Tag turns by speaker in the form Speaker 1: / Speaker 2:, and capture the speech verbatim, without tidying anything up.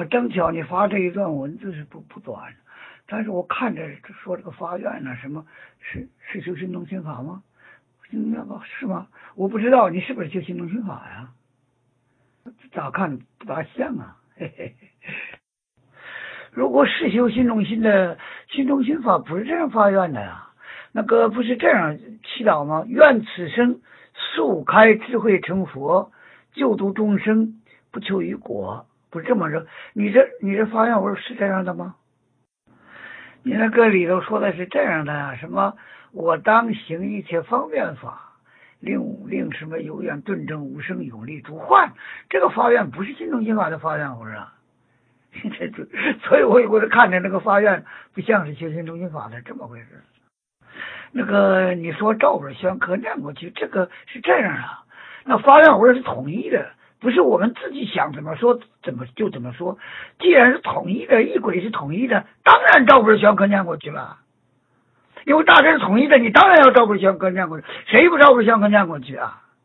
Speaker 1: 啊，正巧你发这一段文字是不不短，但是我看着说这个法院呢、啊，什么是是修行动心法吗？那个是吗？我不知道你是不是修行动心法呀？咋看不大像啊？嘿嘿嘿。如果是修心中心的心中心法，不是这样发愿的呀？那个不是这样祈祷吗？愿此生速开智慧成佛，救度众生，不求于果，不是这么着？你这你这发愿文是这样的吗？你那个里头说的是这样的呀？什么我当行一切方便法，令令什么有愿顿证无生永立诸幻，这个发愿不是心中心法的发愿文啊。所以我我是看着那个发愿不像是修行中心法的这么回事。那个你说照本宣科念过去，这个是这样啊。那发愿文是统一的，不是我们自己想怎么说怎么就怎么说。既然是统一的，一轨是统一的，当然照本宣科念过去了。因为大致是统一的，你当然要照本宣科念过去，谁不照本宣科念过去啊？